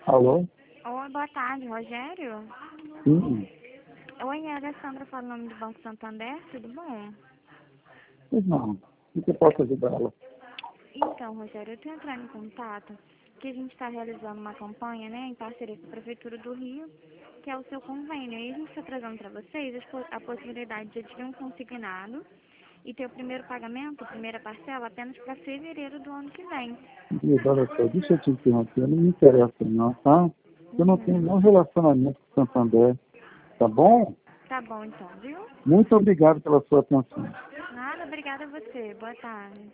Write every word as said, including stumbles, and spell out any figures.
Alô? Oi, boa tarde, Rogério. Sim. Oi, é a Alessandra falando do Banco Santander, tudo bom? Pois não. O que que eu posso ajudá-la? Então, Rogério, eu estou entrando em contato que a gente está realizando uma campanha, né, em parceria com a Prefeitura do Rio, que é o seu convênio. E a gente está trazendo para vocês as po- a possibilidade de adquirir um consignado e ter o primeiro pagamento, a primeira parcela, apenas para fevereiro do ano que vem. Querida, olha só, deixa eu te interromper, não me interessa não, tá? Eu não tenho Uhum. nenhum relacionamento com o Santander, tá bom? Tá bom, então, viu? Muito obrigado pela sua atenção. Nada, obrigada a você. Boa tarde.